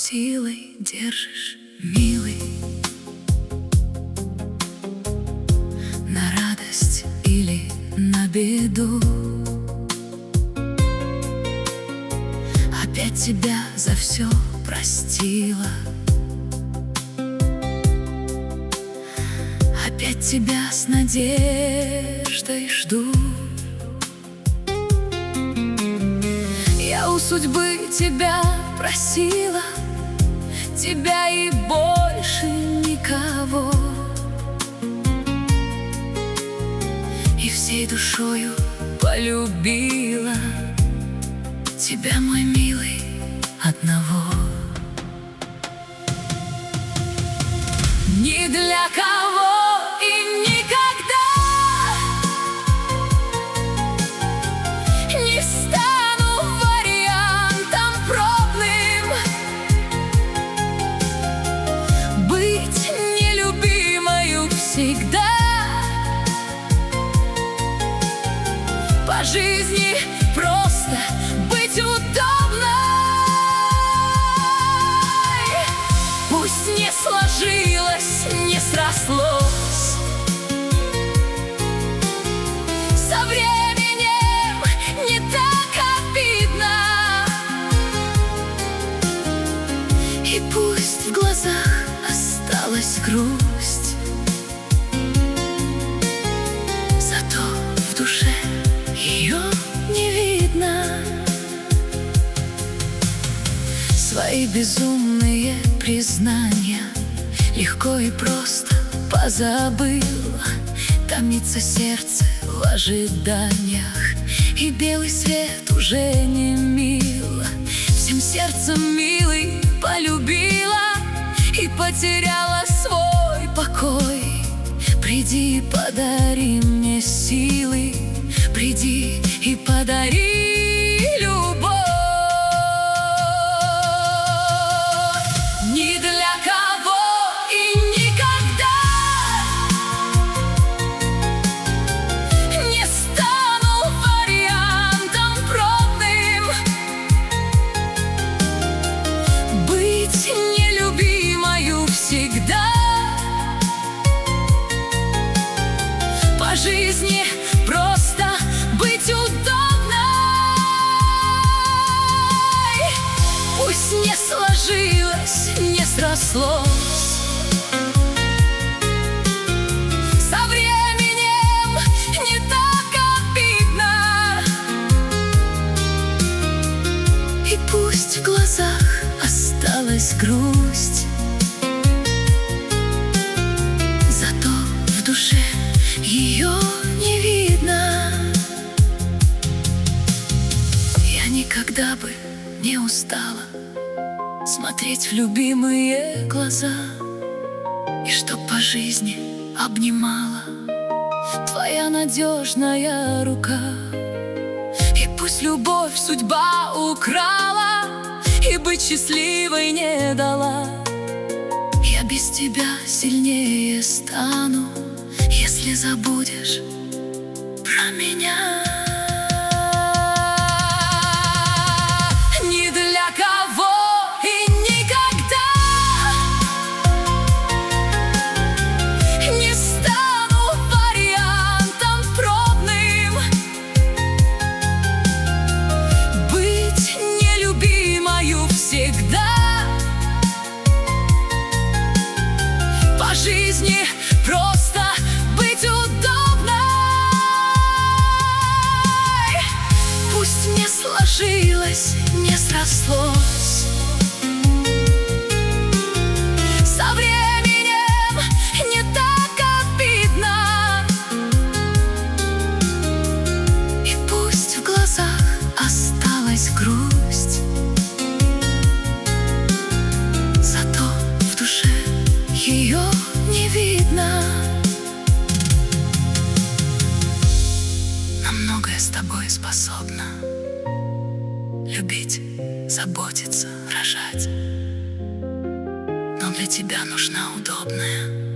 силой держишь, милый, на радость или на беду. Опять тебя за все простила, опять тебя с надеждой жду. Я у судьбы тебя просила, тебя и больше никого, и всей душою полюбила тебя, мой милый, одного. Ни для кого и никогда не стану вариантом пробным. Быть нелюбимою всегда, по жизни просто быть удобной. Пусть не сложилось, не срослось, со временем не так обидно. И пусть в глазах осталась грусть, зато в душе ее не видно. Свои безумные признания легко и просто позабыл. Томится сердце в ожиданиях, и белый свет уже не мил. Всем сердцем, милый, полюбила и потеряла свой покой. Приди и подари мне силы, приди и подари любовь. Ни для кого и никогда не стану вариантом пробным. Быть нелюбимою всегда, по жизни просто быть удобной. Пусть не сложилось, не срослось, со временем не так обидно. И пусть в глазах осталась грусть, зато в душе ее не видно. Я никогда бы не устала смотреть в любимые глаза, и чтоб по жизни обнимала твоя надежная рука. И пусть любовь судьба украла и быть счастливой не дала, я без тебя сильнее стану, если забудешь про меня. Ни для кого и никогда не стану вариантом пробным. Быть нелюбимою всегда, по жизни просто быть удобной. Пусть не сложилось, не срослось, со временем не так обидно. И пусть в глазах осталась грусть, зато в душе ее не видно. На многое с тобой способна: любить, заботиться, рожать. Но для тебя нужна удобная